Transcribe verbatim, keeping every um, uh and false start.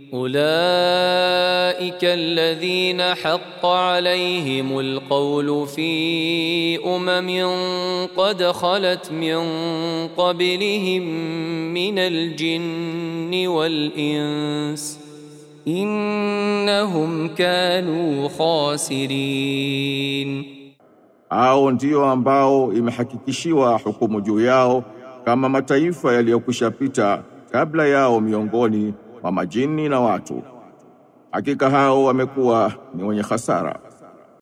أولئك الذين حق عليهم القول في أمم قد خلت من قبلهم من الجن والإنس إنهم كانوا خاسرين. Hao ndio ambao imehakikishiwa hukumu juu yao kama mataifa yaliyokushapita kabla yao miongoni mwa majini na watu. Hakika hao wamekuwa ni wenye hasara.